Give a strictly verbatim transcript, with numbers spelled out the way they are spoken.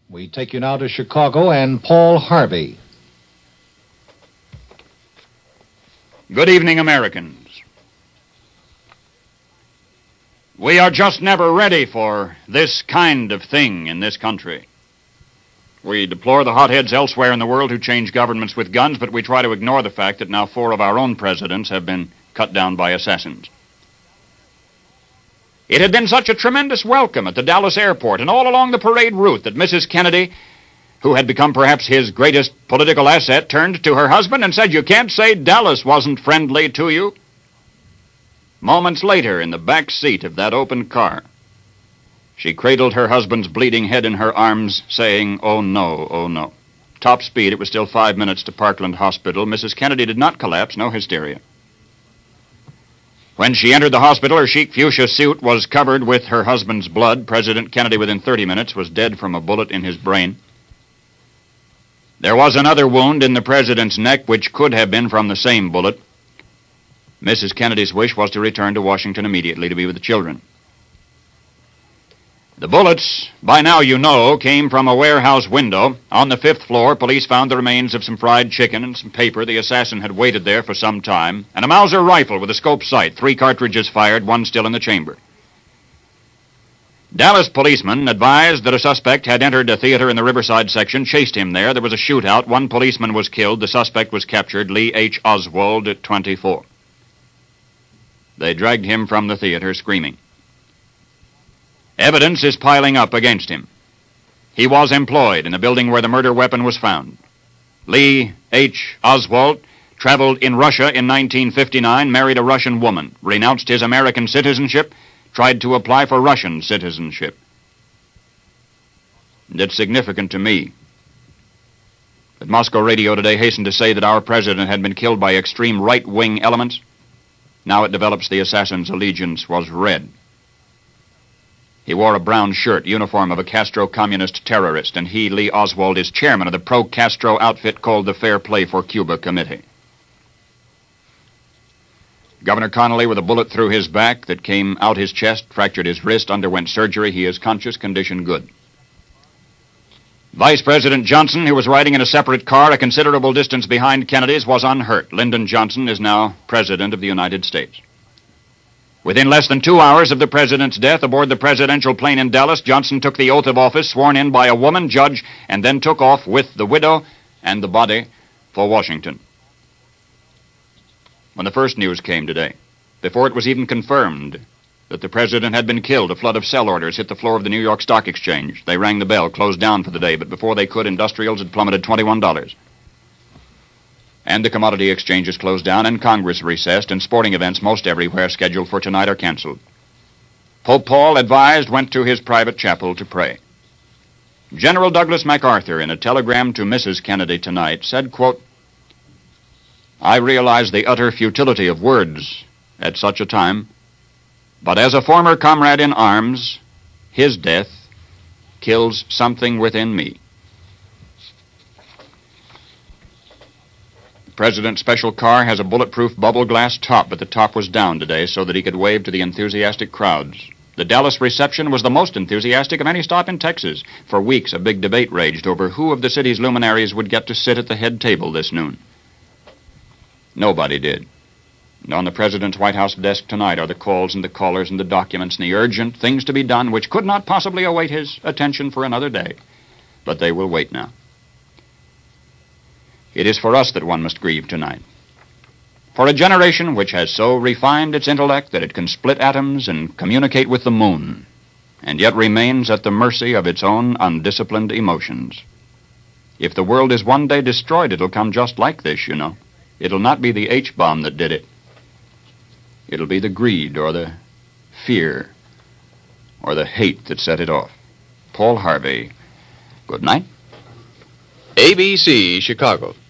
We take you now to Chicago and Paul Harvey. Good evening, Americans. We are just never ready for this kind of thing in this country. We deplore the hotheads elsewhere in the world who change governments with guns, but we try to ignore the fact that now four of our own presidents have been cut down by assassins. It had been such a tremendous welcome at the Dallas airport and all along the parade route that Missus Kennedy, who had become perhaps his greatest political asset, turned to her husband and said, "You can't say Dallas wasn't friendly to you." Moments later, in the back seat of that open car, she cradled her husband's bleeding head in her arms, saying, "Oh, no, oh, no." Top speed, it was still five minutes to Parkland Hospital. Missus Kennedy did not collapse, no hysteria. When she entered the hospital, her chic fuchsia suit was covered with her husband's blood. President Kennedy, within thirty minutes, was dead from a bullet in his brain. There was another wound in the president's neck, which could have been from the same bullet. Missus Kennedy's wish was to return to Washington immediately to be with the children. The bullets, by now you know, came from a warehouse window. On the fifth floor, police found the remains of some fried chicken and some paper. The assassin had waited there for some time. And a Mauser rifle with a scope sight, three cartridges fired, one still in the chamber. Dallas policemen advised that a suspect had entered a theater in the Riverside section, chased him there. There was a shootout. One policeman was killed. The suspect was captured, Lee H. Oswald, at twenty-four. They dragged him from the theater screaming. Evidence is piling up against him. He was employed in the building where the murder weapon was found. Lee H. Oswald traveled in Russia in nineteen fifty-nine, married a Russian woman, renounced his American citizenship, tried to apply for Russian citizenship. And it's significant to me that Moscow radio today hastened to say that our president had been killed by extreme right-wing elements. Now it develops the assassin's allegiance was red. He wore a brown shirt, uniform of a Castro-communist terrorist, and he, Lee Oswald, is chairman of the pro-Castro outfit called the Fair Play for Cuba Committee. Governor Connolly, with a bullet through his back that came out his chest, fractured his wrist, underwent surgery. He is conscious, condition good. Vice President Johnson, who was riding in a separate car a considerable distance behind Kennedy's, was unhurt. Lyndon Johnson is now President of the United States. Within less than two hours of the president's death, aboard the presidential plane in Dallas, Johnson took the oath of office sworn in by a woman judge and then took off with the widow and the body for Washington. When the first news came today, before it was even confirmed that the president had been killed, a flood of sell orders hit the floor of the New York Stock Exchange. They rang the bell, closed down for the day, but before they could, industrials had plummeted twenty-one dollars. And the commodity exchanges closed down, and Congress recessed, and sporting events most everywhere scheduled for tonight are canceled. Pope Paul, advised, went to his private chapel to pray. General Douglas MacArthur, in a telegram to Missus Kennedy tonight, said, quote, "I realize the utter futility of words at such a time, but as a former comrade in arms, his death kills something within me." The president's special car has a bulletproof bubble glass top, but the top was down today so that he could wave to the enthusiastic crowds. The Dallas reception was the most enthusiastic of any stop in Texas. For weeks, a big debate raged over who of the city's luminaries would get to sit at the head table this noon. Nobody did. And on the president's White House desk tonight are the calls and the callers and the documents and the urgent things to be done which could not possibly await his attention for another day. But they will wait now. It is for us that one must grieve tonight. For a generation which has so refined its intellect that it can split atoms and communicate with the moon, and yet remains at the mercy of its own undisciplined emotions. If the world is one day destroyed, it'll come just like this, you know. It'll not be the H-bomb that did it. It'll be the greed or the fear or the hate that set it off. Paul Harvey, good night. A B C, Chicago.